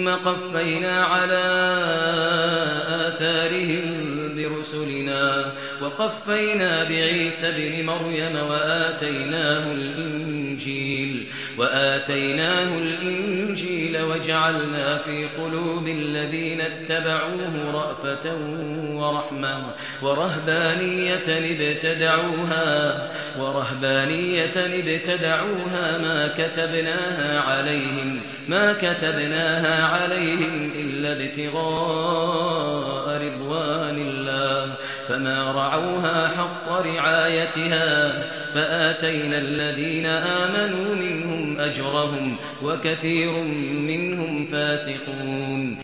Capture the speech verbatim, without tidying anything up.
ثم قفينا على آثارهم برسلنا وقفينا بعيسى ابن مريم وآتيناه الإنجيل وآتيناه الإنجيل وجعلنا في قلوب الذين اتبعوه رأفة ورحمة ورهبانية ابتدعوها ورهبانية ابتدعوها ما كتبناها عليهم ما كتبناها عليهم إلا ابتغاء رضوان الله فما رعوها حق رعايتها فآتينا الذين آمنوا منهم أجرهم وكثير منهم فاسقون.